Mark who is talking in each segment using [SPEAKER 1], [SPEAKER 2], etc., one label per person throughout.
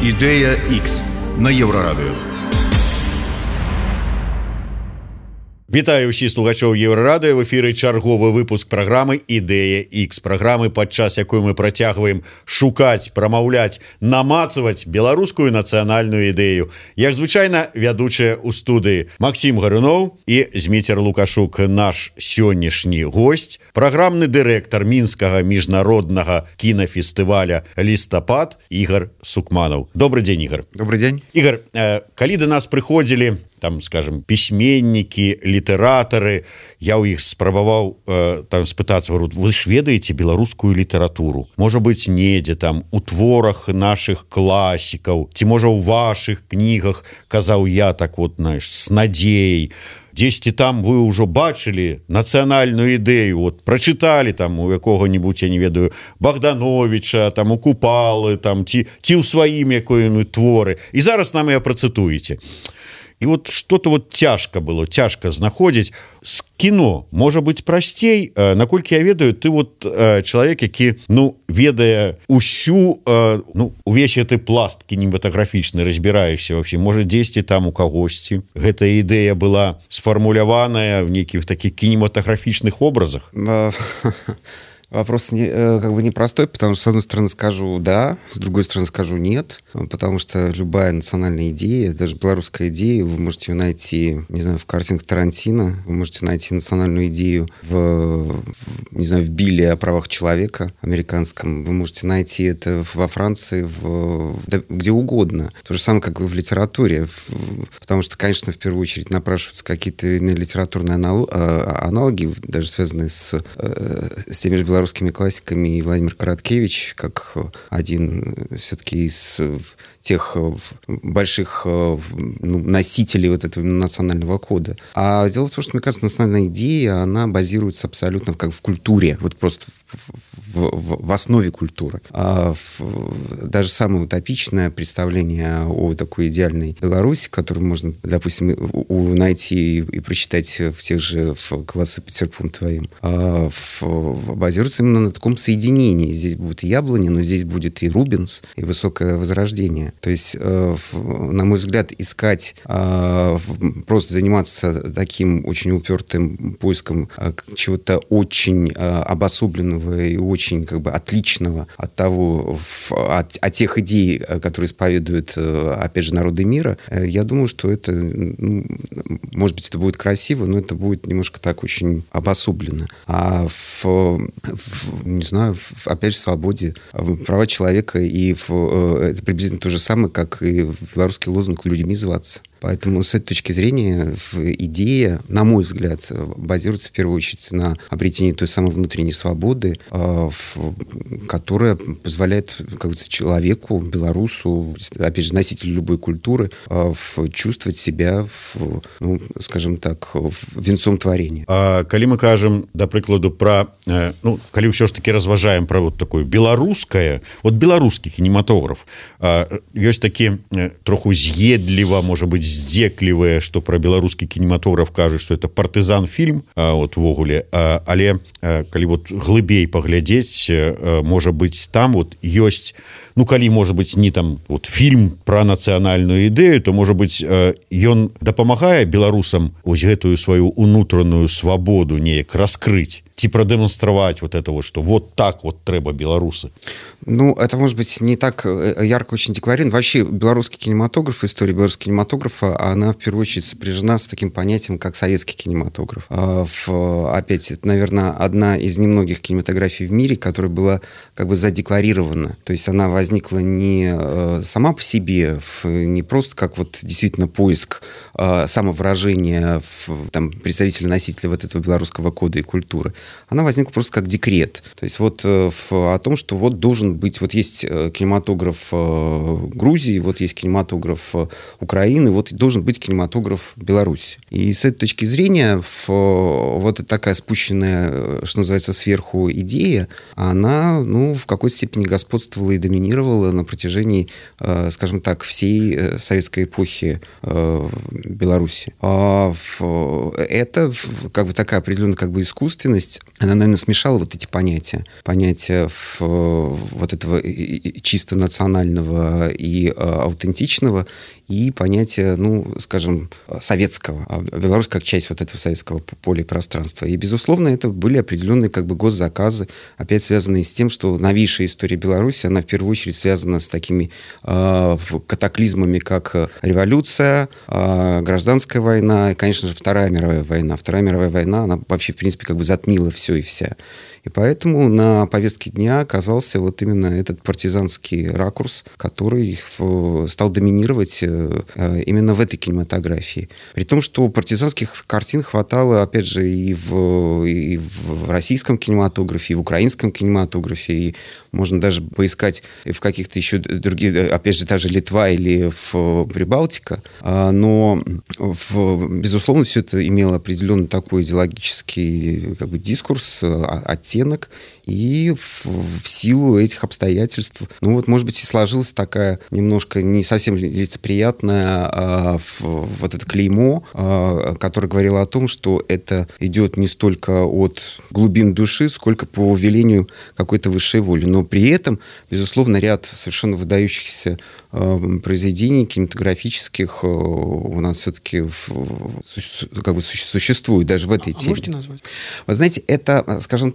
[SPEAKER 1] Ідея X на Єврорадіо.
[SPEAKER 2] Вітаю ўсіх слухачоў Еўрарадыё. В эфіры чарговы выпуск праграмы «Ідэя X». Праграмы, падчас якой мы працягваем шукаць, прамаўляць, намацаваць беларускую нацыянальную ідэю. Як звычайна, вядучыя ў студыі Максім Гаруноў і Зміцер Лукашук, наш сённяшні госць, праграмны дырэктар мінскага міжнароднага кінафестываля «Лістапад» Ігор Сукманаў. Добрый дзень, Ігор.
[SPEAKER 3] Добрый дзень.
[SPEAKER 2] Ігор, калі да нас прыходзілі там, скажем, пісьменнікі, літаратары, я ў іх спрабаваў там спытацца, говорю, вы ж ведаеце беларускую літаратуру? Можа быць, недзе там у творах нашых класікаў, ці можа ў вашых кнігах, казаў я так вот, знаешь, с надзеяй. Дзесьці там вы ўжо бачылі нацыянальную ідэю, вот прачыталі там у якога-нибудь, я не ведаю, Богдановича, там у Купалы, там ці ў сваім якой-нибудь творы. І зараз нам яе працытуеце. І вот что-то вот цяжка было, цяжка знаходзіць. З кіно можа быць прасцей, наколькі я ведаю, ты вот чалавек, які, ведае усю, увесь гэты пласт кінематаграфічны, разбіраешся вообще, можа, дзесьці там у кагосьці гэтая ідэя была сфармуляваная в нейкіх таких кінематаграфічных образах?
[SPEAKER 3] Вопрос непростой, потому что, с одной стороны, скажу «да», с другой стороны, скажу «нет», потому что любая национальная идея, даже белорусская идея, вы можете ее найти, не знаю, в картинах Тарантино, вы можете найти национальную идею в Билле о правах человека американском, вы можете найти это во Франции, где угодно. То же самое, как и в литературе, потому что, конечно, в первую очередь напрашиваются какие-то литературные аналоги, даже связанные с теми же белорусскими классиками, и Владимир Короткевич, как один все-таки из тех больших носителей вот этого национального кода. А дело в том, что, мне кажется, национальная идея, она базируется абсолютно в культуре, вот просто в основе культуры. Даже самое утопичное представление о такой идеальной Беларуси, которую можно, допустим, найти и прочитать в тех же «Классы по серпам твоим», базируется именно на таком соединении. Здесь будет и яблони, но здесь будет и Рубенс, и высокое возрождение. То есть, на мой взгляд, искать, просто заниматься таким очень упертым поиском чего-то очень обособленного и очень отличного от того, от тех идей, которые исповедуют, опять же, народы мира, я думаю, что это, может быть, это будет красиво, но это будет немножко так очень обособленно. А опять же, в свободе, права человека, и это приблизительно то же самое, как и белорусский лозунг «людьми зваться». Поэтому с этой точки зрения идея, на мой взгляд, базируется в первую очередь на обретении той самой внутренней свободы, которая позволяет, как говорится, человеку, белорусу, опять же, носителю любой культуры, чувствовать себя, скажем так, венцом творения.
[SPEAKER 2] А калі мы кажем, да прыкладу, про, калі ўсё ж таки разважаем про вот такое беларускае, вот беларускі кінематограф, ёсць такі троху з'едліва, можа быць, здзеклівыя, што пра беларускі кінематограф кажуць, што это партызан-фільм, вот ввогуле, але калі вот глыбей паглядзець, можа быць, там вот ёсць, калі, можа быць, не там вот фільм пра нацыянальную ідэю, то, можа быць, ён дапамагае беларусам вось гэтую сваю унутраную свабоду неяк раскрыць, ці продемонстровать вот это вот, что вот так вот трэба белорусы?
[SPEAKER 3] Это, может быть, не так ярко очень декларировано. Вообще, белорусский кинематограф, история белорусского кинематографа, она, в первую очередь, сопряжена с таким понятием, как советский кинематограф. Опять, это, наверное, одна из немногих кинематографий в мире, которая была задекларирована. То есть она возникла не сама по себе, не просто как вот действительно поиск самовыражения представителя, носителя вот этого белорусского кода и культуры. Она возникла просто как декрет. То есть вот о том, что вот должен быть, вот есть кинематограф Грузии, вот есть кинематограф Украины, вот должен быть кинематограф Беларуси. И с этой точки зрения вот такая спущенная, что называется, сверху идея, она, в какой-то степени господствовала и доминировала на протяжении, скажем так, всей советской эпохи Беларуси. Это такая определенная искусственность, есть она, наверное, смешала вот эти понятия. Понятия вот этого чисто национального и аутентичного, и понятие, скажем, советского. Беларусь как часть вот этого советского поля и пространства. И, безусловно, это были определенные госзаказы, опять связанные с тем, что новейшая история Беларуси, она в первую очередь связана с такими катаклизмами, как революция, гражданская война, и, конечно же, Вторая мировая война. Вторая мировая война, она вообще, в принципе, затмила все и вся. И поэтому на повестке дня оказался вот именно этот партизанский ракурс, который стал доминировать именно в этой кинематографии. При том, что партизанских картин хватало, опять же, и в российском кинематографе, и в украинском кинематографе, и можно даже поискать в каких-то еще других, опять же, та же Литва или в Прибалтика. Но, безусловно, все это имело определенный такой идеологический дискурс, оттенок, и в силу этих обстоятельств, может быть, и сложилась такая немножко не совсем лицеприятная вот это клеймо, которое говорило о том, что это идет не столько от глубин души, сколько по велению какой-то высшей воли. Но при этом, безусловно, ряд совершенно выдающихся произведений кинематографических у нас все-таки существует даже в этой теме.
[SPEAKER 4] Можете назвать?
[SPEAKER 3] Вы знаете, это, связано,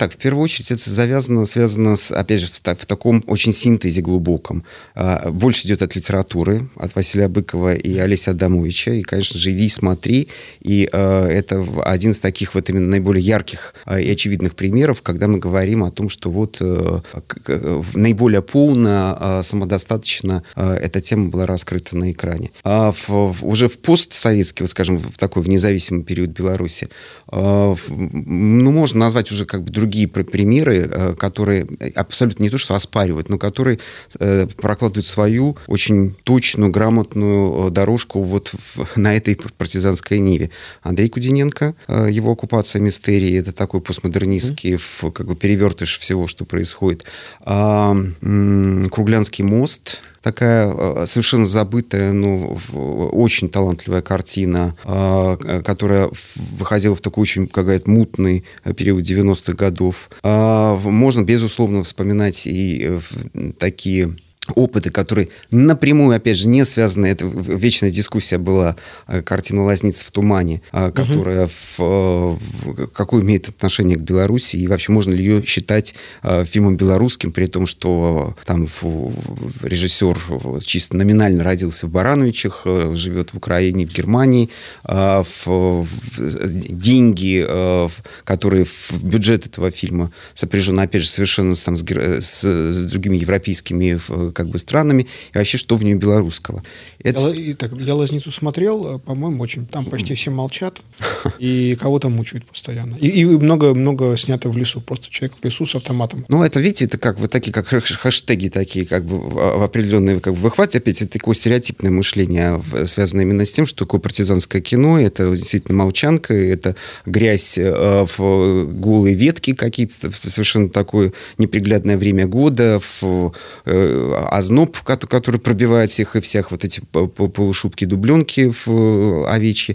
[SPEAKER 3] опять же, в таком очень синтезе глубоком. Больше идет от литературы, от Василия Быкова и Олеся Адамовича, и, конечно же, «Иди и смотри», и это один из таких именно наиболее ярких и очевидных примеров, когда мы говорим о том, что наиболее полно, самодостаточно эта тема была раскрыта на экране. Уже в постсоветский, в независимый период Беларуси, можно назвать уже другие примеры, которые абсолютно не то, что оспаривают, но которые прокладывают свою очень точную, грамотную дорожку на этой партизанской ниве. Андрей Кудиненко, его «Оккупация мистерии», это такой постмодернистский перевертыш всего, что происходит. «Круглянский мост», такая совершенно забытая, но очень талантливая картина, которая выходила в такой очень, мутный период 90-х годов. Можно, безусловно, вспоминать и такие опыты, которые напрямую, опять же, не связаны. Это вечная дискуссия была, картина «Лазница в тумане», которая какое имеет отношение к Беларуси, и вообще можно ли ее считать фильмом белорусским, при том, что там режиссер чисто номинально родился в Барановичах, живет в Украине, в Германии. Деньги, которые в бюджет этого фильма сопряжены, опять же, совершенно с другими европейскими странами, и вообще, что в ней белорусского.
[SPEAKER 4] Я «Лазницу» смотрел, по-моему, там почти все молчат, и кого-то мучают постоянно. И много снято в лесу, просто человек в лесу с автоматом.
[SPEAKER 3] Это, видите, это такие, хэштеги такие, определенные, выхватить, опять, это такое стереотипное мышление, связанное именно с тем, что такое партизанское кино, это действительно молчанка, это грязь, голые ветки какие-то, совершенно такое неприглядное время года, озноб, который пробивает всех и всех, эти полушубки, дубленки овечьи,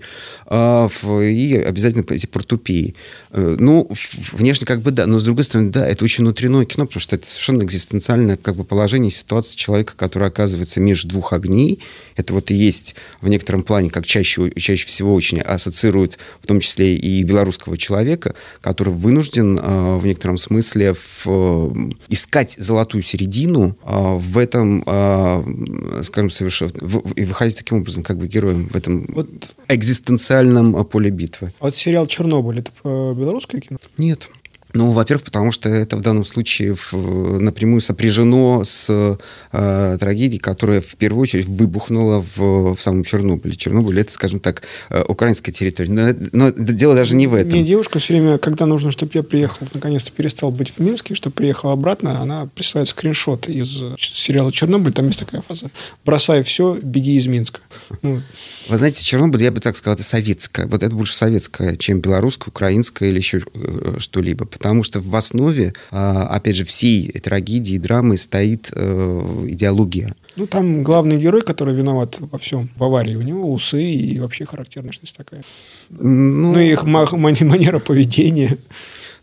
[SPEAKER 3] и обязательно эти портупеи. Внешне да, но с другой стороны, да, это очень внутреннее кино, потому что это совершенно экзистенциальное положение, ситуация человека, который оказывается между двух огней. Это и есть в некотором плане, как чаще всего очень ассоциирует, в том числе и белорусского человека, который вынужден в некотором смысле искать золотую середину в этом, совершенно, и выходить таким образом героем в этом экзистенциальном поле битвы.
[SPEAKER 4] Сериал «Чернобыль» — это белорусское кино?
[SPEAKER 3] Нет. Во-первых, потому что это в данном случае напрямую сопряжено с трагедией, которая в первую очередь выбухнула в самом Чернобыле. Чернобыль — это, скажем так, украинская территория. Но дело даже не в этом.
[SPEAKER 4] Мне девушка все время, когда нужно, чтобы я приехал, наконец-то перестал быть в Минске, чтобы приехал обратно, она присылает скриншот из сериала «Чернобыль». Там есть такая фраза: «Бросай все, беги из Минска».
[SPEAKER 3] Вы знаете, Чернобыль, я бы так сказал, это советское. Это больше советское, чем белорусское, украинское или еще что-либо. Потому что в основе, опять же, всей трагедии и драмы стоит идеология.
[SPEAKER 4] Там главный герой, который виноват во всем, в аварии, у него усы и вообще характерность такая. И их манера поведения.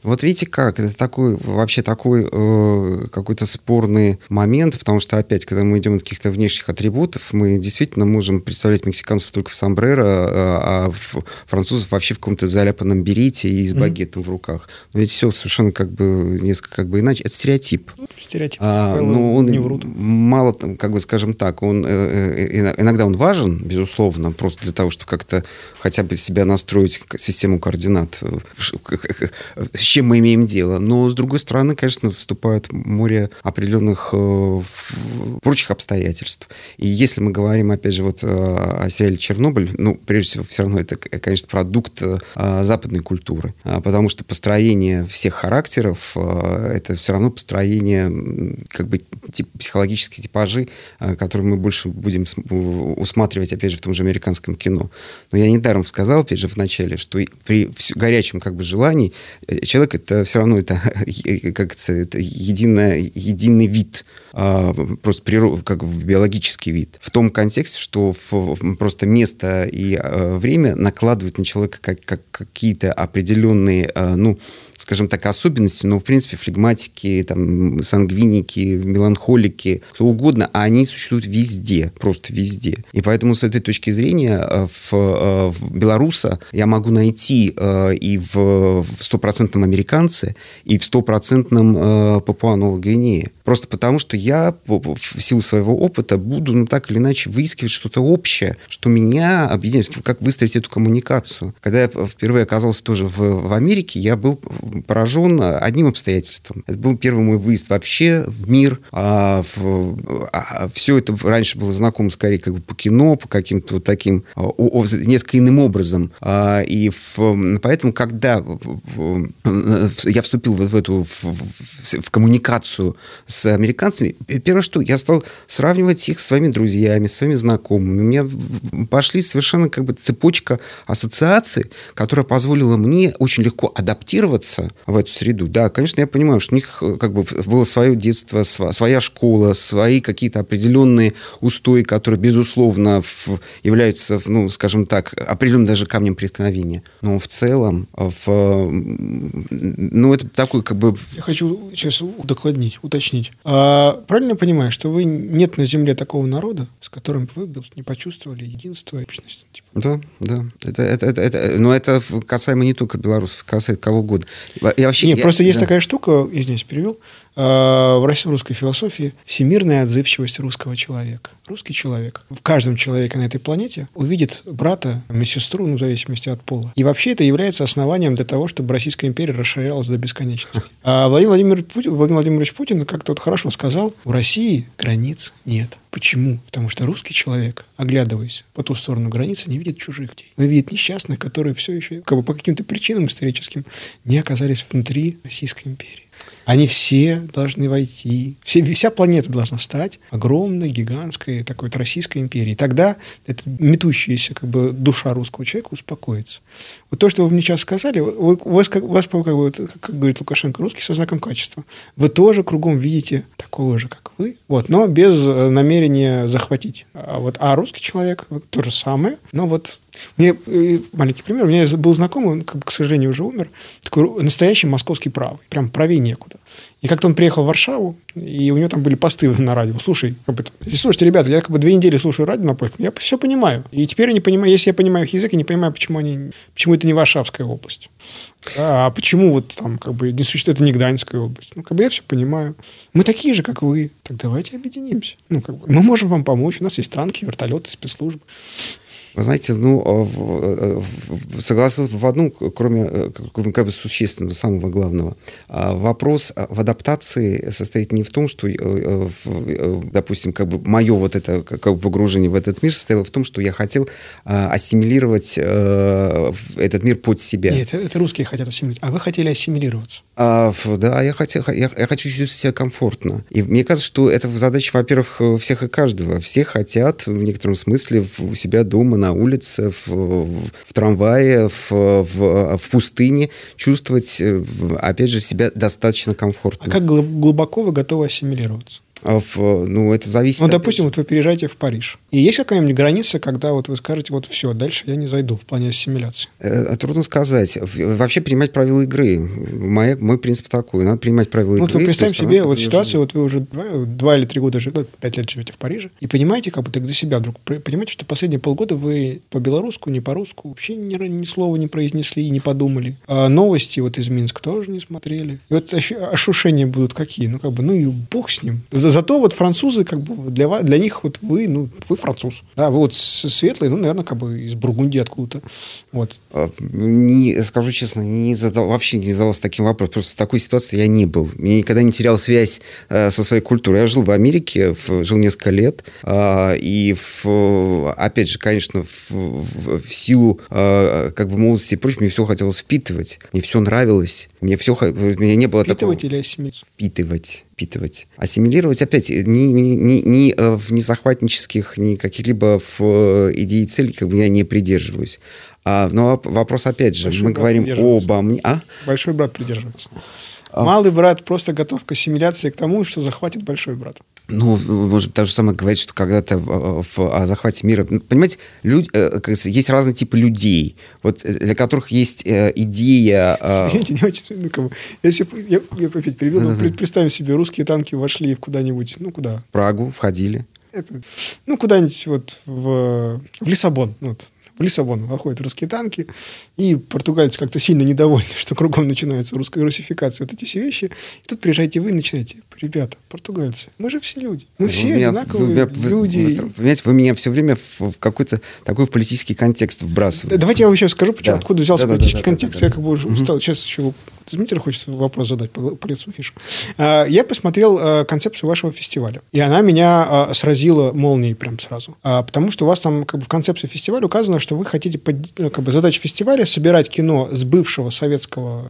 [SPEAKER 3] Вот видите как, это вообще такой какой-то спорный момент, потому что опять, когда мы идем от каких-то внешних атрибутов, мы действительно можем представлять мексиканцев только в сомбреро, а французов вообще в каком-то заляпанном берете и с багетом в руках. Но ведь все совершенно несколько иначе. Это стереотип.
[SPEAKER 4] Стереотип.
[SPEAKER 3] Но он
[SPEAKER 4] не врут.
[SPEAKER 3] мало, скажем так, он иногда он важен, безусловно, просто для того, чтобы как-то хотя бы себя настроить систему координат, с чем мы имеем дело. Но, с другой стороны, конечно, вступает море определенных прочих обстоятельств. И если мы говорим, опять же, о сериале «Чернобыль», прежде всего, все равно это, конечно, продукт западной культуры. Потому что построение всех характеров — это все равно построение психологических типажей, которые мы больше будем усматривать, опять же, в том же американском кино. Но я недаром сказал, опять же, в начале, что при горячем желании человек — это все равно это единый вид, просто биологический вид. В том контексте, что просто место и время накладывают на человека какие-то определенные, скажем так, особенности, но, в принципе, флегматики, сангвиники, меланхолики, кто угодно, а они существуют везде, просто везде. И поэтому с этой точки зрения в белоруса я могу найти и в стопроцентном американце, и в стопроцентном Папуа-Новой Гвинее. Просто потому, что я в силу своего опыта буду, так или иначе, выискивать что-то общее, что меня объединяет, как выстроить эту коммуникацию. Когда я впервые оказался тоже в Америке, я был поражен одним обстоятельством. Это был первый мой выезд вообще в мир. Все это раньше было знакомо скорее по кино, по каким-то таким несколько иным образом. Поэтому, когда я вступил в коммуникацию с американцами, первое, что я стал сравнивать их с своими друзьями, с своими знакомыми. У меня пошли совершенно цепочка ассоциаций, которая позволила мне очень легко адаптироваться в эту среду. Да, конечно, я понимаю, что у них было свое детство, своя школа, свои какие-то определенные устои, которые, безусловно, являются, скажем так, определенным даже камнем преткновения. Но в целом, это такой
[SPEAKER 4] Я хочу сейчас уточнить. Правильно я понимаю, что нет на Земле такого народа, с которым вы не почувствовали единство и общность?
[SPEAKER 3] Да. Но это касаемо не только белорусов, касается кого угодно.
[SPEAKER 4] Просто есть такая штука, извиняюсь, перевел, в русской философии всемирная отзывчивость русского человека. Русский человек в каждом человеке на этой планете увидит брата или сестру, в зависимости от пола. И вообще это является основанием для того, чтобы Российская империя расширялась до бесконечности. А Владимир Владимирович Путин как-то хорошо сказал: в России границ нет. Почему? Потому что русский человек, оглядываясь по ту сторону границы, не видит чужих людей. Он видит несчастных, которые все еще по каким-то причинам историческим не оказались внутри Российской империи. Они все должны войти. Вся планета должна стать огромной, гигантской такой Российской империей. Тогда эта метущаяся душа русского человека успокоится. Вот то, что вы мне сейчас сказали, у вас, как говорит Лукашенко, русский со знаком качества. Вы тоже кругом видите такого же, как вы, но без намерения захватить. А русский человек то же самое, но мне маленький пример. У меня был знакомый, он, к сожалению, уже умер, такой настоящий московский правый, прям правее некуда. И как-то он приехал в Варшаву, и у него там были посты на радио. Слушайте, ребята, я 2 недели слушаю радио на польском, я все понимаю. И теперь я не понимаю, если я понимаю их язык, я не понимаю, почему это не Варшавская область. А почему не существует, это не Гданьская область. Я все понимаю. Мы такие же, как вы. Так давайте объединимся. Мы можем вам помочь. У нас есть танки, вертолеты, спецслужбы.
[SPEAKER 3] Вы знаете, согласился в одном, кроме существенного, самого главного. Вопрос в адаптации состоит не в том, что, допустим, мое это погружение в этот мир состояло в том, что я хотел ассимилировать этот мир под себя.
[SPEAKER 4] Нет, это русские хотят ассимилировать, а вы хотели ассимилироваться.
[SPEAKER 3] Да, я хочу чувствовать себя комфортно. И мне кажется, что это задача, во-первых, всех и каждого. Все хотят в некотором смысле у себя дома, на улице, в трамвае, в пустыне чувствовать, опять же, себя достаточно комфортно.
[SPEAKER 4] А как глубоко вы готовы ассимилироваться?
[SPEAKER 3] Это зависит...
[SPEAKER 4] Допустим, вот вы переезжаете в Париж. И есть какая-нибудь граница, когда вот вы скажете, вот все, дальше я не зайду в плане ассимиляции?
[SPEAKER 3] Трудно сказать. Вообще принимать правила игры. Мой принцип такой. Надо принимать правила игры.
[SPEAKER 4] Вот вы представьте себе вот ситуацию, вот вы уже 2 или 3 года, 5 лет живете в Париже, и понимаете, как бы так для себя вдруг, понимаете, что последние полгода вы по-белорусски, не по-русски вообще ни слова не произнесли и не подумали. А новости вот из Минска тоже не смотрели. И вот ощущения будут какие? И бог с ним. Зато вот французы, как бы для них вот вы француз. Да, вы вот светлый, наверное, как бы из Бургундии откуда-то. Вот.
[SPEAKER 3] Скажу честно, вообще не задавался таким вопросом. Просто в такой ситуации я не был. Я никогда не терял связь со своей культурой. Я жил в Америке, жил несколько лет. И, опять же, конечно, в силу как бы молодости и прочего, мне все хотелось впитывать. Мне все нравилось. Мне не было такого...
[SPEAKER 4] Впитывать или ассимилировать?
[SPEAKER 3] Впитывать. Ассимилировать, опять, ни в незахватнических, ни каких-либо идей и целей как бы я не придерживаюсь. Но вопрос, опять же, мы говорим обо мне...
[SPEAKER 4] Большой брат придерживается. Малый брат просто готов к ассимиляции, к тому, что захватит большой брат.
[SPEAKER 3] Может, то же самое говорить, что когда-то о захвате мира... Понимаете, есть разные типы людей, вот, для которых есть идея...
[SPEAKER 4] Извините, не очень... Я опять перебил, представим себе, русские танки вошли куда-нибудь, куда?
[SPEAKER 3] В Прагу входили.
[SPEAKER 4] Куда-нибудь вот в Лиссабон, в Лиссабон выходят русские танки, и португальцы как-то сильно недовольны, что кругом начинается русская русификация, вот эти все вещи. И тут приезжаете вы и начинаете: ребята, португальцы, мы же все люди. Мы все одинаковые люди.
[SPEAKER 3] Понимаете, вы меня все время в какой-то такой политический контекст вбрасываете.
[SPEAKER 4] Давайте я вам сейчас скажу, откуда взялся политический контекст. Я как бы уже устал. Сейчас еще Дмитрий хочет вопрос задать по лицу фишку. Я посмотрел концепцию вашего фестиваля, и она меня сразила молнией прям сразу. Потому что у вас там как бы в концепции фестиваля указано, что вы хотите, как бы задача фестиваля — собирать кино с бывшего советского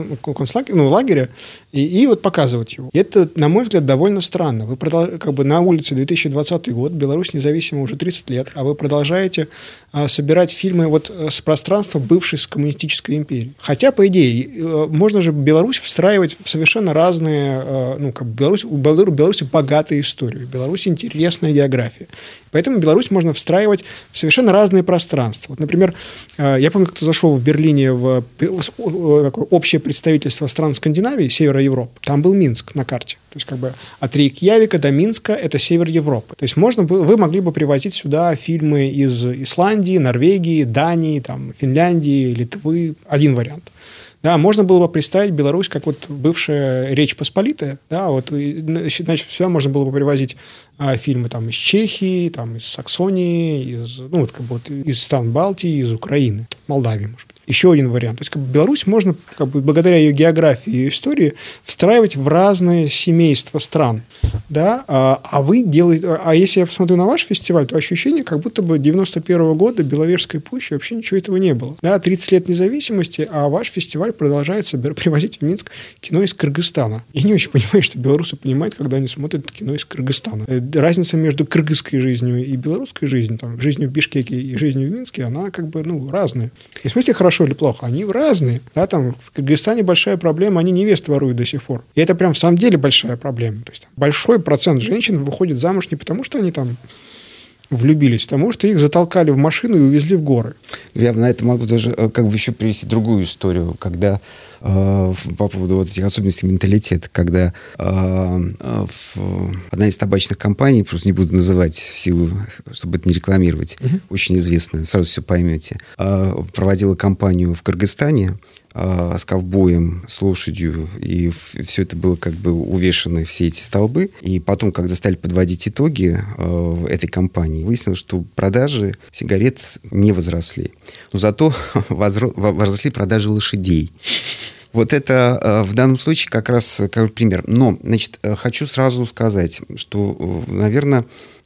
[SPEAKER 4] лагеря и вот показывать его. И это, на мой взгляд, довольно странно. Вы как бы на улице 2020 год, Беларусь независима уже 30 лет, а вы продолжаете собирать фильмы вот с пространства бывшей коммунистической империи. Хотя, по идее, можно же Беларусь встраивать в совершенно разные... у Беларуси богатая история, у Беларуси интересная география. Поэтому Беларусь можно встраивать в совершенно разные пространства. Вот, например, я помню, как-то зашел в Берлине в общее представительство стран Скандинавии, Севера Европы. Там был Минск на карте. То есть, как бы от Рейкьявика до Минска — это север Европы. То есть, вы могли бы привозить сюда фильмы из Исландии, Норвегии, Дании, Финляндии, Литвы. Один вариант. Да, можно было бы представить Беларусь как вот бывшая Речь Посполитая. Да, значит, сюда можно было бы привозить фильмы из Чехии, из Саксонии, из стран Балтии, из Украины, Молдавии, может быть. Еще один вариант. То есть, Беларусь можно, благодаря ее географии и истории, встраивать в разные семейства стран. Да? А если я посмотрю на ваш фестиваль, то ощущение, как будто бы 91 года Беловежской пущи вообще ничего этого не было. Да? 30 лет независимости, а ваш фестиваль продолжает привозить в Минск кино из Кыргызстана. Я не очень понимаю, что белорусы понимают, когда они смотрят кино из Кыргызстана. Разница между кыргызской жизнью и белорусской жизнью, жизнью в Бишкеке и жизнью в Минске, она разная. И в смысле хорошо или плохо, они разные. Да, в Кыргызстане большая проблема, они невест воруют до сих пор. И это прям в самом деле большая проблема. То есть большой процент женщин выходит замуж не потому, что они влюбились, потому что их затолкали в машину и увезли в горы. Я
[SPEAKER 3] на это могу даже еще привести другую историю, когда по поводу этих особенностей менталитета, когда одна из табачных компаний, просто не буду называть в силу, чтобы это не рекламировать, очень известная, сразу все поймете, проводила кампанию в Кыргызстане с ковбоем, с лошадью, и все это было увешаны, все эти столбы. И потом, когда стали подводить итоги этой кампании, выяснилось, что продажи сигарет не возросли. Но зато возросли продажи лошадей. Вот это в данном случае как раз пример. Но, хочу сразу сказать, что, наверное,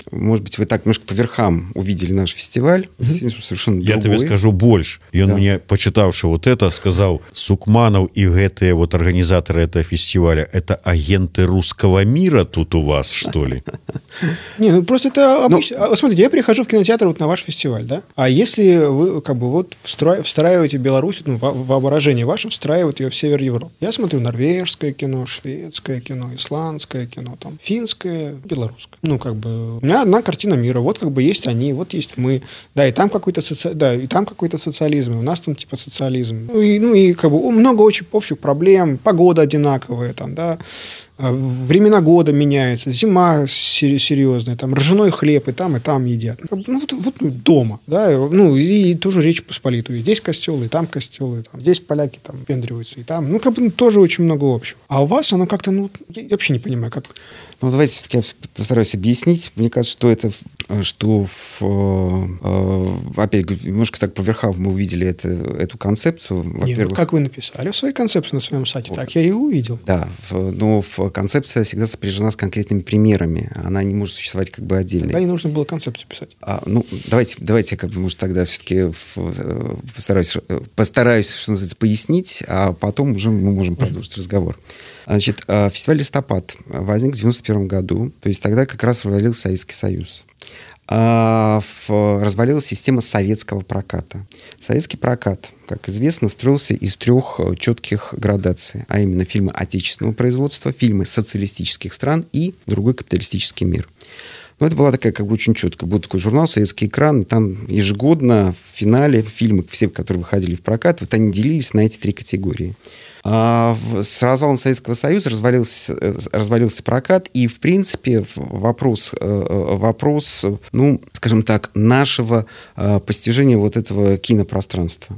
[SPEAKER 3] может быть, вы так немножко по верхам увидели наш фестиваль. Совершенно
[SPEAKER 2] Я
[SPEAKER 3] другой.
[SPEAKER 2] тебе скажу больше. И он
[SPEAKER 3] Да.
[SPEAKER 2] мне, почитавши вот это, сказал: Сукманов и гэтые вот организаторы этого фестиваля, это агенты русского мира тут у вас, что ли?
[SPEAKER 4] Не, ну просто это обычно. Смотрите, я прихожу в кинотеатр вот на ваш фестиваль, да? А если вы как бы вот встраиваете Беларусь, ну, воображение ваше встраивает ее в север Европы. Я смотрю норвежское кино, шведское кино, исландское кино, там, финское, белорусское. Ну, как бы, у меня одна картина мира. Вот как бы есть они, вот есть мы. Да, и там какой-то социализм, и у нас там типа социализм. Ну и как бы много очень общих проблем, погода одинаковая, там, да. Времена года меняются, зима серьезная, там ржаной хлеб и там едят. Ну, вот дома, да, ну, и тоже Речь Посполитую. Здесь костелы, и там костелы, там, здесь поляки там пендриваются, и там, ну, как бы тоже очень много общего. А у вас оно как-то, ну, я вообще не понимаю, как...
[SPEAKER 3] Ну, давайте все-таки я постараюсь объяснить. Мне кажется, что это, опять говорю, немножко так по верхам мы увидели эту концепцию.
[SPEAKER 4] Нет, вот как вы написали в своей концепции на своем сайте, так я и увидел.
[SPEAKER 3] Да, но концепция всегда сопряжена с конкретными примерами. Она не может существовать как бы отдельно.
[SPEAKER 4] Тогда не нужно было концепцию писать.
[SPEAKER 3] Ну, давайте я как бы, может, тогда все-таки постараюсь, что называется, пояснить, а потом уже мы можем продолжить разговор. Значит, фестиваль «Листопад» возник в 1991 году, то есть тогда как раз развалился Советский Союз. Развалилась система советского проката. Советский прокат, как известно, строился из 3 четких градаций, а именно фильмы отечественного производства, фильмы социалистических стран и другой капиталистический мир. Но это была такая, как бы, очень четко. Был такой журнал «Советский экран», и там ежегодно в финале фильмы, все, которые выходили в прокат, вот они делились на эти 3 категории. С развалом Советского Союза развалился прокат, и, в принципе, вопрос, ну, скажем так, нашего постижения вот этого кинопространства.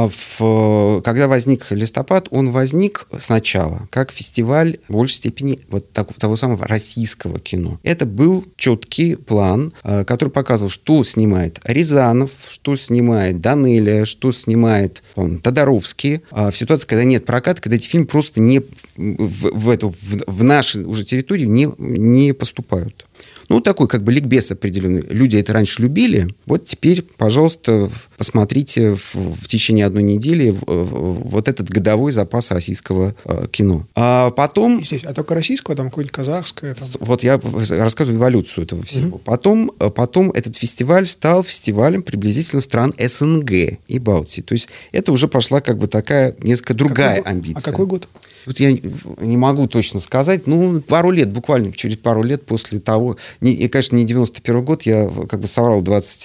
[SPEAKER 3] Когда возник «Листопад», он возник сначала как фестиваль в большей степени вот того самого российского кино. Это был четкий план, который показывал, что снимает Рязанов, что снимает Данелия, что снимает Тодоровский. В ситуации, когда нет проката, когда эти фильмы просто не в наши уже территории не поступают. Ну, такой как бы ликбез определенный. Люди это раньше любили. Вот теперь, пожалуйста, посмотрите в течение 1 недели вот этот годовой запас российского кино. А потом...
[SPEAKER 4] А только российского, там какое-нибудь казахское? Там...
[SPEAKER 3] Вот я рассказываю эволюцию этого всего. Потом этот фестиваль стал фестивалем приблизительно стран СНГ и Балтии. То есть это уже пошла как бы такая несколько другая амбиция.
[SPEAKER 4] А какой год?
[SPEAKER 3] Тут я не могу точно сказать. Ну, пару лет, буквально через пару лет после того... И, конечно, не 91 год, я как бы соврал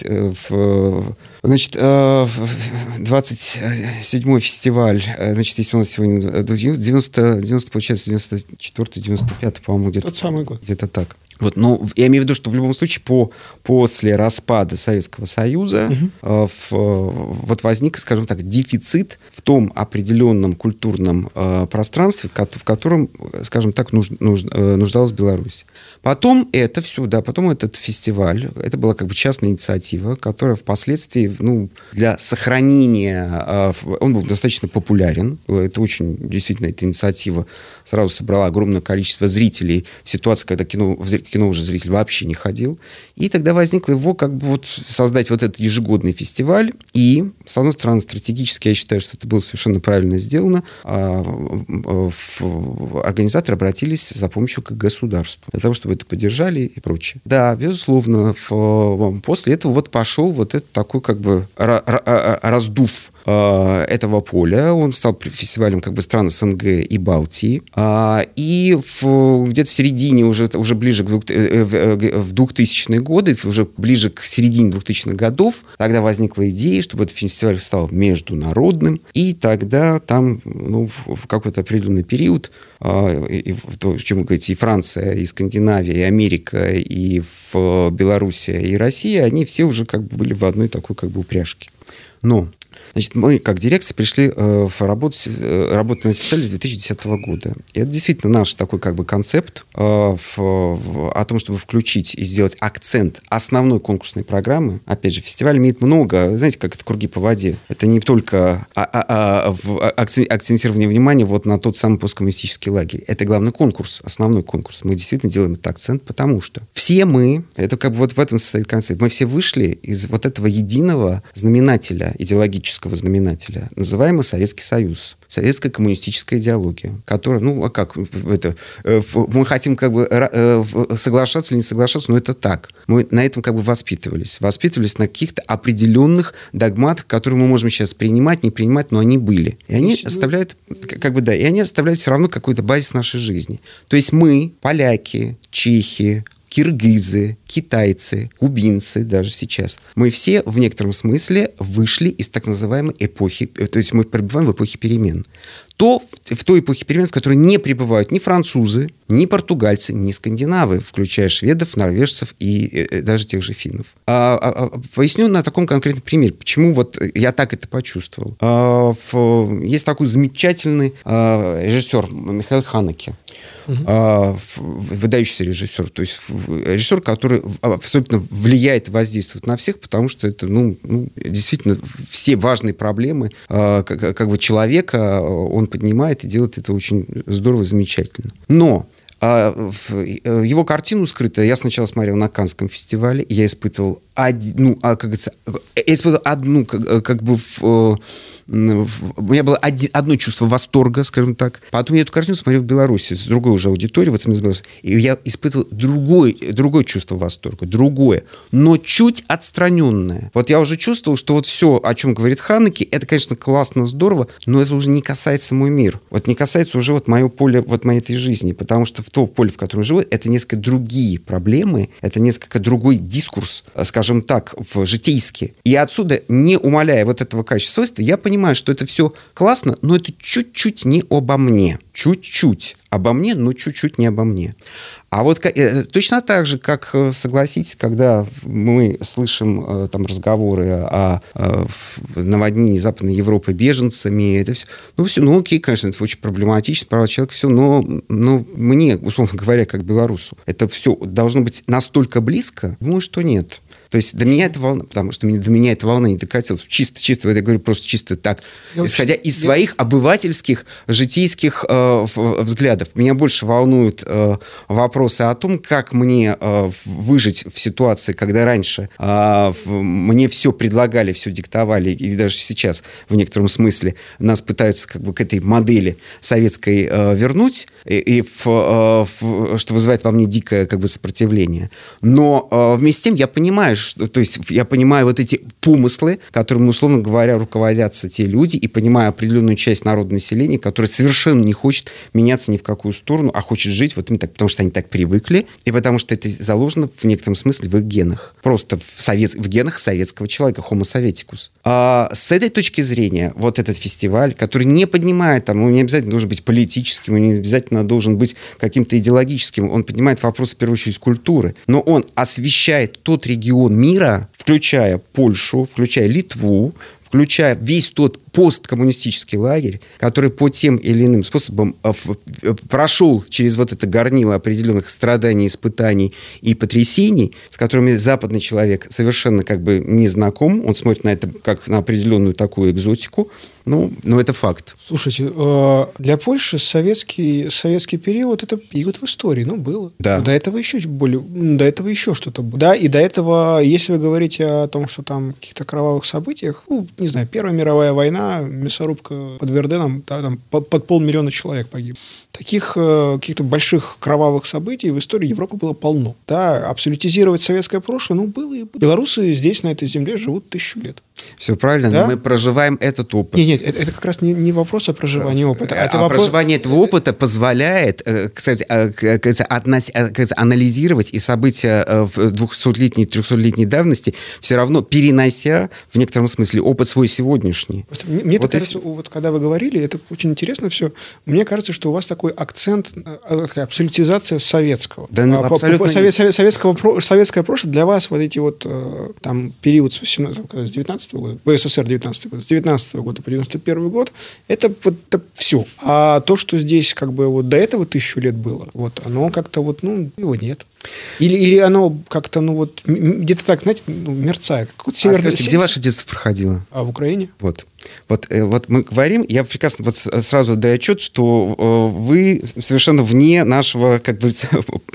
[SPEAKER 3] 27-й фестиваль, значит, если у нас сегодня 90 получается, 94-й, 95-й, по-моему, где-то.
[SPEAKER 4] Тот самый год.
[SPEAKER 3] Где-то так. Вот, но я имею в виду, что в любом случае после распада Советского Союза вот возник, скажем так, дефицит в том определенном культурном пространстве, в котором, скажем так, нуждалась Беларусь. Потом это все, да, потом этот фестиваль, это была как бы частная инициатива, которая впоследствии, ну, для сохранения, он был достаточно популярен. Это очень, действительно, эта инициатива сразу собрала огромное количество зрителей в ситуации, когда кино уже зритель вообще не ходил. И тогда возникло его как бы вот создать вот этот ежегодный фестиваль. И, с одной стороны, стратегически я считаю, что это было совершенно правильно сделано. Организаторы обратились за помощью к государству для того, чтобы это поддержали и прочее. Да, безусловно, после этого вот пошел вот этот такой как бы раздув этого поля. Он стал фестивалем как бы стран СНГ и Балтии. И где-то в середине, уже ближе в 2000-е годы, уже ближе к середине 2000-х годов, тогда возникла идея, чтобы этот фестиваль стал международным. И тогда там, ну, в какой-то определенный период, чем вы говорите, и Франция, и Скандинавия, и Америка, и Белоруссия, и Россия, они все уже как бы были в одной такой как бы упряжке. Но Значит, мы, как дирекция, пришли работать на фестивале с 2010 года. И это действительно наш такой как бы концепт о том, чтобы включить и сделать акцент основной конкурсной программы. Опять же, фестиваль имеет много, знаете, как это круги по воде. Это не только акцентирование внимания вот на тот самый посткоммунистический лагерь. Это главный конкурс, основной конкурс. Мы действительно делаем этот акцент, потому что все мы, это как бы вот в этом состоит концепт, мы все вышли из вот этого единого знаменателя, идеологического знаменателя, называемого Советский Союз. Советская коммунистическая идеология, которая, мы хотим как бы соглашаться или не соглашаться, но это так. Мы на этом как бы воспитывались на каких-то определенных догматах, которые мы можем сейчас принимать, не принимать, но они были. И они оставляют, и они оставляют все равно какой-то базис нашей жизни. То есть мы, поляки, чехи, киргизы, китайцы, кубинцы даже сейчас. Мы все в некотором смысле вышли из так называемой эпохи, то есть мы пребываем в эпохе перемен. В той эпохе перемен, в которой не пребывают ни французы, ни португальцы, ни скандинавы, включая шведов, норвежцев и даже тех же финнов. Поясню на таком конкретном примере, почему вот я так это почувствовал. Есть такой замечательный режиссер Михаил Ханеке. Выдающийся режиссер, то есть режиссер, который абсолютно влияет и воздействует на всех, потому что это, действительно все важные проблемы как бы человека он поднимает и делает это очень здорово, замечательно. Но его картину «Скрытая» я сначала смотрел на Каннском фестивале, и я испытывал у меня было одно чувство восторга, скажем так. Потом я эту картину смотрел в Беларуси с другой уже аудиторией, и я испытывал другое чувство восторга, но чуть отстраненное. Вот я уже чувствовал, что вот все, о чем говорит Ханеке, это, конечно, классно, здорово, но это уже не касается мой мир. Вот не касается уже вот мое поле, вот моей этой жизни, потому что в то поле, в котором я живу, это несколько другие проблемы, это несколько другой дискурс, скажем так, житейский. И отсюда, не умаляя вот этого качества свойства, я понимаю, что это все классно, но это чуть-чуть не обо мне. Чуть-чуть обо мне, но чуть-чуть не обо мне. А вот точно так же, как, согласитесь, когда мы слышим там разговоры о наводнении Западной Европы беженцами, это все, окей, конечно, это очень проблематично, права человека, все, но мне, условно говоря, как белорусу, это все должно быть настолько близко, думаю, что нет. То есть до меня эта волна, потому что до меня эта волна не докатилась. Чисто, я говорю просто чисто так, исходя из своих обывательских, житейских взглядов. Меня больше волнуют вопросы о том, как мне выжить в ситуации, когда раньше мне все предлагали, все диктовали, и даже сейчас в некотором смысле нас пытаются как бы к этой модели советской вернуть, что вызывает во мне дикое как бы сопротивление. Но вместе с тем я понимаю, то есть я понимаю вот эти помыслы, которыми, условно говоря, руководятся те люди, и понимаю определенную часть народного населения, которая совершенно не хочет меняться ни в какую сторону, а хочет жить вот именно так, потому что они так привыкли, и потому что это заложено в некотором смысле в их генах. Просто в генах советского человека, homo советикус. С этой точки зрения, вот этот фестиваль, который не поднимает, он не обязательно должен быть политическим, он не обязательно должен быть каким-то идеологическим, он поднимает вопросы, в первую очередь, культуры, но он освещает тот регион мира, включая Польшу, включая Литву, включая весь тот посткоммунистический лагерь, который по тем или иным способам прошел через вот это горнило определенных страданий, испытаний и потрясений, с которыми западный человек совершенно как бы не знаком, он смотрит на это как на определенную такую экзотику, но это факт.
[SPEAKER 4] Слушайте, для Польши советский период — это период в истории, было.
[SPEAKER 3] Да.
[SPEAKER 4] До этого еще что-то было. Да, и до этого, если вы говорите о том, что там каких-то кровавых событиях, не знаю, Первая мировая война, мясорубка под Верденом, там под 500 000 человек погиб. Таких каких-то больших кровавых событий в истории Европы было полно. Да, абсолютизировать советское прошлое, было и было. Белорусы здесь, на этой земле, живут 1000 лет.
[SPEAKER 3] Все правильно, да? Но мы проживаем этот опыт.
[SPEAKER 4] Нет, это как раз не вопрос о проживании опыта.
[SPEAKER 3] Проживание этого опыта позволяет, кстати, анализировать и события в 200-летней, 300-летней давности, все равно перенося в некотором смысле опыт свой сегодняшний.
[SPEAKER 4] Просто мне кажется, когда вы говорили, это очень интересно все. Мне кажется, что у вас такой акцент, абсолютизация советского.
[SPEAKER 3] Да,
[SPEAKER 4] советское прошлое для вас вот эти вот там период с 19 19 года, СССР 19 год, с 19 года по 91 год, это вот это все. А то, что здесь как бы вот до этого 1000 лет было, вот оно как-то вот, ну, его нет. Или оно как-то, ну вот, где-то так, знаете, мерцает.
[SPEAKER 3] Скажите, где ваше детство проходило?
[SPEAKER 4] А в Украине?
[SPEAKER 3] Вот мы говорим, я прекрасно вот сразу даю отчет, что вы совершенно вне нашего, как говорится,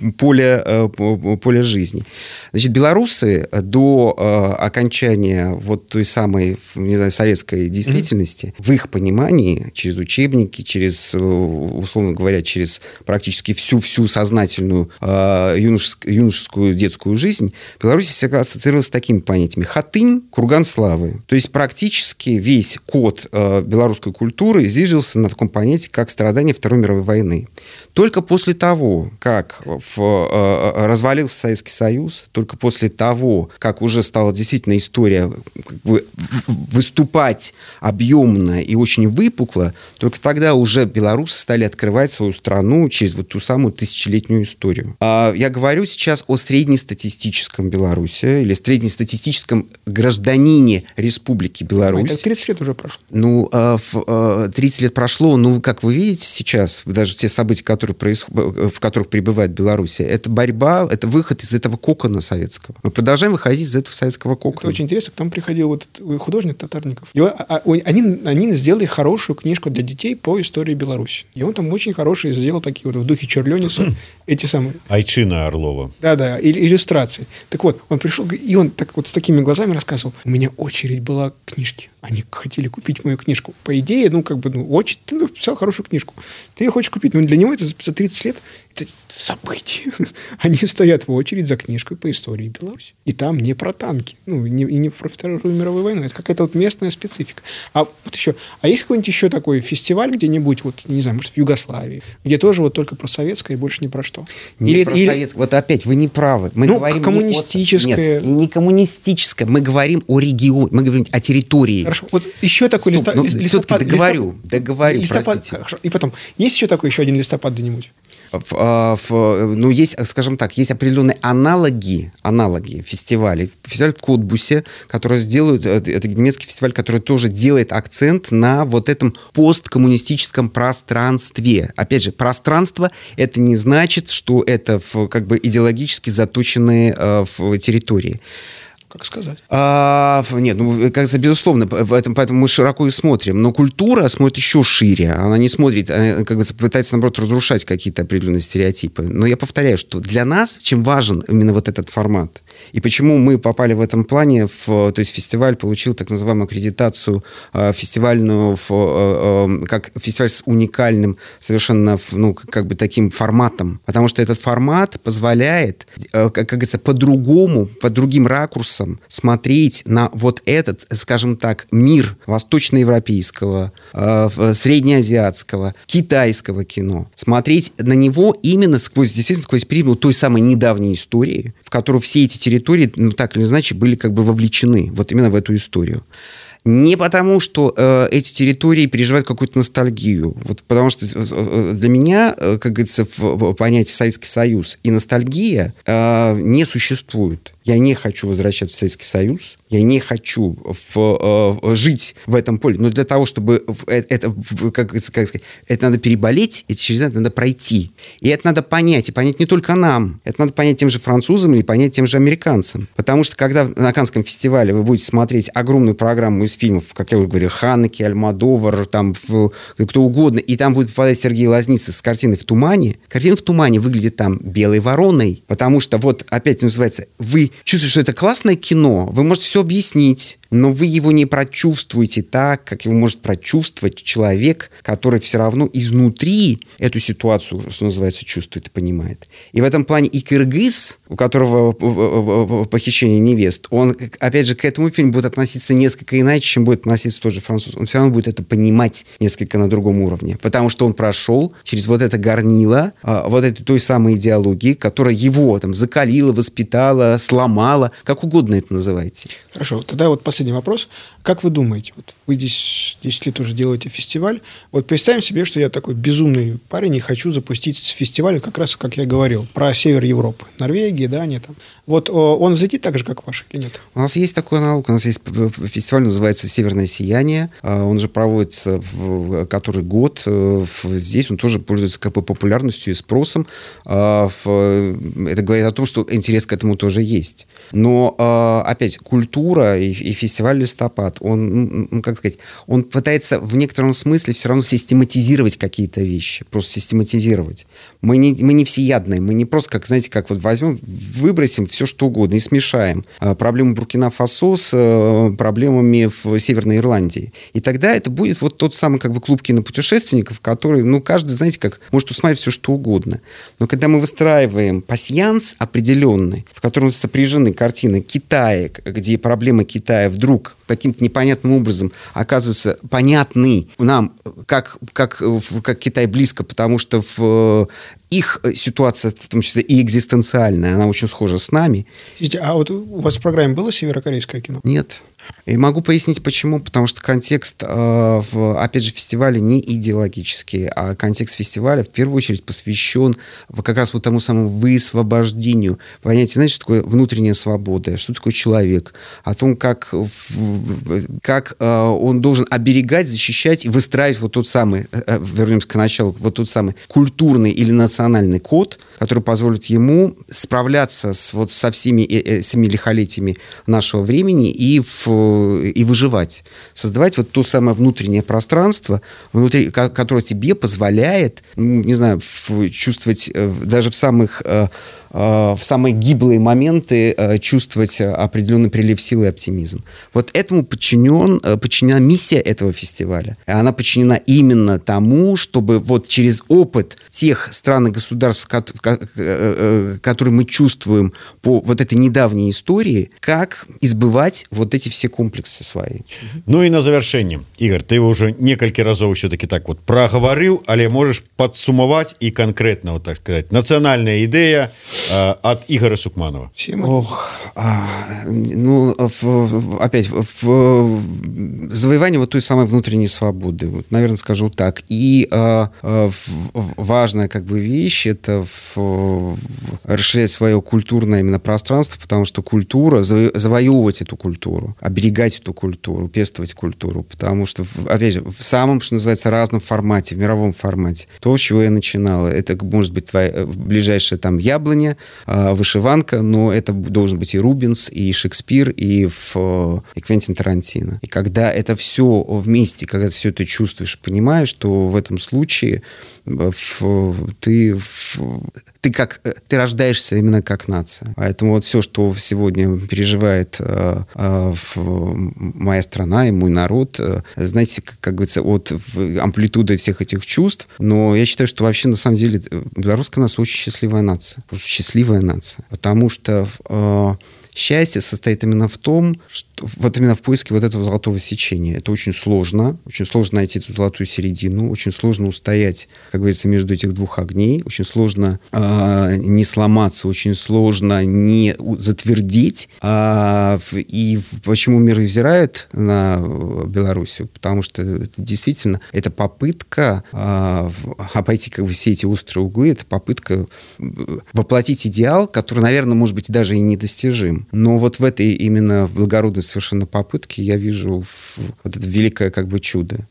[SPEAKER 3] поля жизни. Значит, белорусы до окончания вот той самой, не знаю, советской действительности, в их понимании, через учебники, через, условно говоря, через практически всю сознательную юношескую детскую жизнь, Беларусь всегда ассоциировалась с такими понятиями: хатынь, курган славы. То есть практически весь код белорусской культуры зиждился на таком понятии, как страдания Второй мировой войны. Только после того, как развалился Советский Союз, только после того, как уже стала действительно история как бы выступать объемно и очень выпукло, только тогда уже белорусы стали открывать свою страну через вот ту самую тысячелетнюю историю. Я говорю сейчас о среднестатистическом Беларуси или среднестатистическом гражданине Республики Беларусь.
[SPEAKER 4] Так 30 лет уже прошло.
[SPEAKER 3] Ну, 30 лет прошло, ну, как вы видите сейчас, даже те события, в которых пребывает Беларусь, это борьба, это выход из этого кокона советского. Мы продолжаем выходить из этого советского кокона.
[SPEAKER 4] Это очень интересно. К нам приходил вот художник Татарников. Они сделали хорошую книжку для детей по истории Беларуси. И он там очень хорошие сделал такие вот в духе Черлёниса эти самые...
[SPEAKER 2] Айчина Орлова.
[SPEAKER 4] Да, иллюстрации. Так вот, он пришел, и он так вот с такими глазами рассказывал: у меня очередь была книжки. Они хотели купить мою книжку. По идее, очень, ты написал хорошую книжку. Ты ее хочешь купить, но для него это за 30 лет это событие. Они стоят в очередь за книжкой по истории Беларуси. И там не про танки, и не про Вторую мировую войну. Это какая-то вот местная специфика. А вот еще, есть какой-нибудь еще такой фестиваль где-нибудь, вот, не знаю, может, в Югославии, где тоже вот только про советское и больше ни про что?
[SPEAKER 3] Не про советское. Вот опять, вы не правы. Мы говорим
[SPEAKER 4] коммунистическое.
[SPEAKER 3] Нет, не коммунистическое. Мы говорим о регионе, мы говорим о территории.
[SPEAKER 4] Хорошо. Вот еще такой
[SPEAKER 3] все-таки договорю, простите.
[SPEAKER 4] Хорошо. И потом, есть еще такой еще один листопад где-нибудь?
[SPEAKER 3] Есть, скажем так, есть определенные аналоги фестивалей. Фестиваль в Котбусе, который сделают, это немецкий фестиваль, который тоже делает акцент на вот этом посткоммунистическом пространстве. Опять же, пространство — это не значит, что это как бы идеологически заточенные территории.
[SPEAKER 4] Как сказать?
[SPEAKER 3] Нет, безусловно, поэтому мы широко и смотрим. Но культура смотрит еще шире. Она не смотрит, как бы пытается, наоборот, разрушать какие-то определенные стереотипы. Но я повторяю, что для нас чем важен именно вот этот формат. И почему мы попали в этом плане, то есть фестиваль получил так называемую аккредитацию фестивальную, как фестиваль с уникальным совершенно, как бы таким форматом. Потому что этот формат позволяет, как говорится, по-другому, под другим ракурсом смотреть на вот этот, скажем так, мир восточноевропейского, среднеазиатского, китайского кино. Смотреть на него именно сквозь призму той самой недавней истории, в которую все эти территории, так или иначе, были как бы вовлечены вот именно в эту историю. Не потому, что эти территории переживают какую-то ностальгию. Вот потому что для меня, как говорится, в понятии Советский Союз и ностальгия не существует. Я не хочу возвращаться в Советский Союз. Я не хочу жить в этом поле. Но для того, чтобы это, как сказать, это надо переболеть, и через это надо пройти. И это надо понять. И понять не только нам. Это надо понять тем же французам или понять тем же американцам. Потому что, когда на Каннском фестивале вы будете смотреть огромную программу из фильмов, как я уже говорил, Ханеке, Альмодовар, там, кто угодно, и там будет попадать Сергей Лазница с картиной «В тумане», картина «В тумане» выглядит там белой вороной. Потому что, вот, опять называется, вы чувствуете, что это классное кино, вы можете все объяснить, но вы его не прочувствуете так, как его может прочувствовать человек, который все равно изнутри эту ситуацию, что называется, чувствует и понимает. И в этом плане и кыргыз, у которого похищение невест, он, опять же, к этому фильму будет относиться несколько иначе, чем будет относиться тот же француз. Он все равно будет это понимать несколько на другом уровне, потому что он прошел через вот это горнило, вот этой той самой идеологии, которая его там закалила, воспитала, сломала, как угодно это называйте.
[SPEAKER 4] Хорошо, тогда вот последний вопрос. Как вы думаете, вот вы здесь 10 лет уже делаете фестиваль, вот представим себе, что я такой безумный парень и хочу запустить фестиваль, как раз, как я говорил, про север Европы, Норвегия, Дания там. Вот он взлетит так же, как ваш, или нет?
[SPEAKER 3] У нас есть такой аналог, у нас есть фестиваль, называется «Северное сияние», он же проводится в который год, здесь он тоже пользуется как бы популярностью и спросом, это говорит о том, что интерес к этому тоже есть. Но, опять, культура и фестиваль «Листопад», он, как сказать, он пытается в некотором смысле все равно систематизировать какие-то вещи, просто систематизировать. Мы не всеядные, мы не просто, как, знаете, как вот возьмем, выбросим все, что угодно и смешаем проблему Буркина-Фасо с проблемами в Северной Ирландии. И тогда это будет вот тот самый как бы клуб кинопутешественников, который, ну, каждый, знаете, как может усмотреть все, что угодно. Но когда мы выстраиваем пасьянс определенный, в котором сопряжены картины Китая, где проблемы Китая вдруг каким-то непонятным образом оказываются понятны нам, как Китай близко, потому что в их ситуация, в том числе и экзистенциальная, она очень схожа с нами.
[SPEAKER 4] А вот у вас в программе было северокорейское кино?
[SPEAKER 3] Нет. И могу пояснить, почему. Потому что контекст, опять же, фестиваля не идеологический, а контекст фестиваля в первую очередь посвящен как раз вот тому самому высвобождению. Понятие, знаете, что такое внутренняя свобода, что такое человек, о том, как он должен оберегать, защищать и выстраивать вот тот самый, вернемся к началу, вот тот самый культурный или национальный код, который позволит ему справляться со всеми лихолетиями нашего времени и выживать. Создавать вот то самое внутреннее пространство, которое тебе позволяет, не знаю, чувствовать даже в самые гиблые моменты чувствовать определенный прилив силы и оптимизм. Вот этому подчинена миссия этого фестиваля. И она подчинена именно тому, чтобы вот через опыт тех стран и государств, которые мы чувствуем по вот этой недавней истории, как избывать вот эти все комплексы свои.
[SPEAKER 2] Ну и на завершение. Игорь, ты уже несколько разов все-таки так вот проговорил, але можешь подсумовать и конкретно, вот так сказать, национальная идея от Игоря Сукманова.
[SPEAKER 3] Опять, завоевание вот той самой внутренней свободы. Вот, наверное, скажу так. И важная как бы вещь — это расширять свое культурное именно пространство, потому что культура, завоевывать эту культуру, оберегать эту культуру, пестовать культуру, потому что, опять же, в самом, что называется, разном формате, в мировом формате. То, с чего я начинала, это может быть твоя ближайшая там яблоня, вышиванка, но это должен быть и Рубенс, и Шекспир, и Квентин Тарантино. И когда это все вместе, когда ты все это чувствуешь, понимаешь, что в этом случае ты рождаешься именно как нация. Поэтому вот все, что сегодня переживает моя страна и мой народ, знаете, как говорится, от амплитуды всех этих чувств. Но я считаю, что вообще на самом деле белорусская нация очень счастливая нация. Просто счастливая нация. Потому что счастье состоит именно в том, что вот именно в поиске вот этого золотого сечения. Это очень сложно найти эту золотую середину, очень сложно устоять, как говорится, между этих двух огней, очень сложно не сломаться, очень сложно не затвердеть. И почему мир взирает на Белоруссию? Потому что действительно это попытка обойти как бы все эти острые углы, это попытка воплотить идеал, который, наверное, может быть, даже и недостижим. Но вот в этой именно благородной совершенно попытке я вижу вот это великое как бы чудо.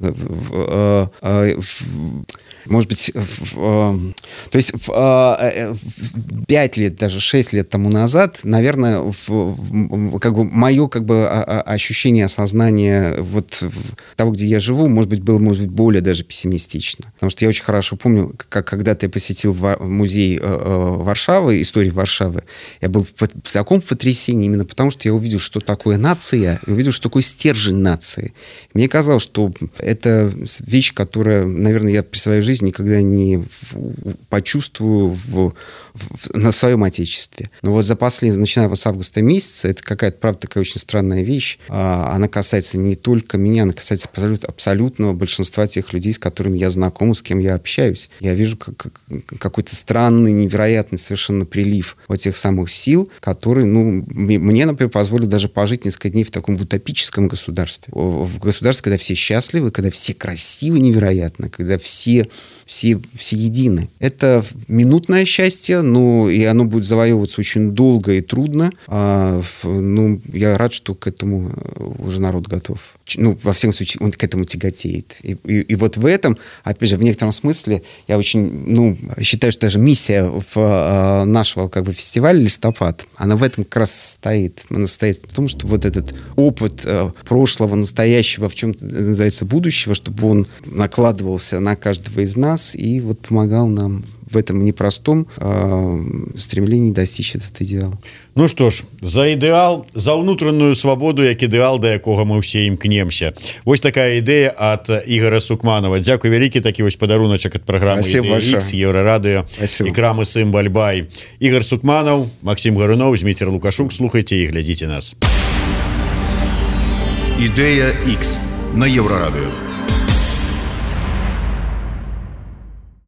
[SPEAKER 3] Может быть, то есть 5 лет, даже 6 лет тому назад, наверное, как бы мое как бы ощущение, осознание вот того, где я живу, может быть, было более даже пессимистично. Потому что я очень хорошо помню, как когда-то я посетил музей Варшавы, истории Варшавы, я был в таком потрясении именно потому, что я увидел, что такое нация, и увидел, что такое стержень нации. Мне казалось, что это вещь, которая, наверное, я при своей жизни жизнь никогда не почувствую на своем отечестве. Но вот начиная с августа месяца, это какая-то, правда, такая очень странная вещь. Она касается не только меня, она касается абсолютного большинства тех людей, с которыми я знаком, с кем я общаюсь. Я вижу какой-то странный, невероятный совершенно прилив вот тех самых сил, которые, мне, например, позволили даже пожить несколько дней в таком утопическом государстве. В государстве, когда все счастливы, когда все красивы невероятно, когда все едины. Это минутное счастье, и оно будет завоевываться очень долго и трудно. Я рад, что к этому уже народ готов. Во всяком случае, он к этому тяготеет. И вот в этом, опять же, в некотором смысле, я очень, считаю, что даже миссия нашего фестиваля «Листопад», она в этом как раз состоит. Она состоит в том, что вот этот опыт прошлого, настоящего, в чем-то называется будущего, чтобы он накладывался на каждого из нас и вот помогал нам в этом непростом стремлении достичь этот идеал.
[SPEAKER 2] Ну что ж, за ідэал, за ўнутраную свабоду, як ідэал, да якога мы ўсе імкнемся. Вось такая ідэя ад Ігора Сукманова. Дзякуй вялікі, такі вось падаруначак ад праграмы «Ідэя Х», Еўрарадыё і крамы «Сымбальбай». Ігор Сукманов, Максим Гарунов, Зміцер Лукашук. Слухайте і глядзіце нас.
[SPEAKER 1] «Ідэя Х» на Еўрарадыё.